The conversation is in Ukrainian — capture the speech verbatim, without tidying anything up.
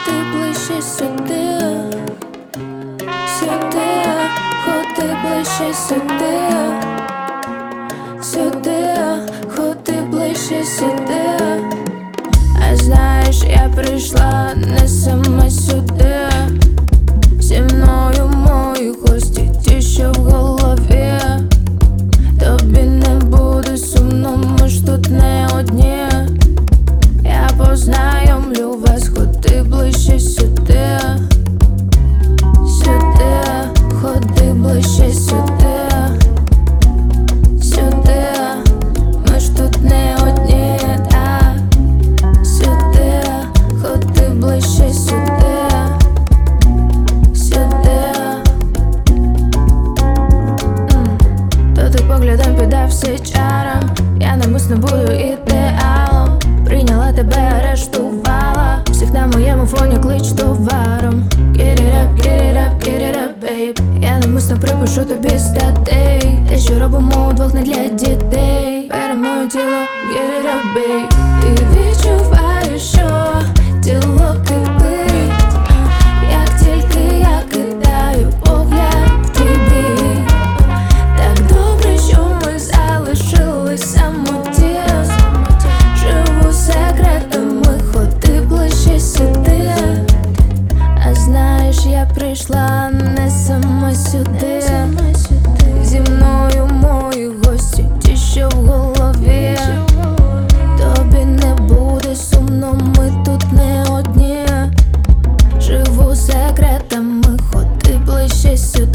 ходи ближче сюди, сюди, ходи ближче сюди, сюди, ходи ближче сюди. А знаєш, я прийшла не сама сюди. Зі мною мої гості, ті, що в голові. Тобі не буде сумно, ми ж тут не одні. Я познайомлю вас, ходи ближче сюди, сюди, ходи ближче сюди, сюди, ми ж тут не одні, да. Сюди, ходи ближче сюди, сюди. М. То ти поглядом піддався чарам. Я намисно буду ідеалом. Прийняла тебе, арештувала. Всіх на моєму фоні клич товаром. Get it up, get it up, get it up, babe. Я намисно припишу тобі статей. Те, що робимо удвох, не для дітей. Бери моє тіло, get it up, babe. Ти відчуваєш, що тіло кипить, як тільки я кидаю погляд в твій бік. Так добре, що ми залишились самоті. Живу секретами, ходи ближче сюди. А знаєш, я прийшла не сама сюди. Зі мною мої гості, ті, що в голові. Тобі не буде сумно, ми тут не одні. Живу секретами, ходи ближче сюди.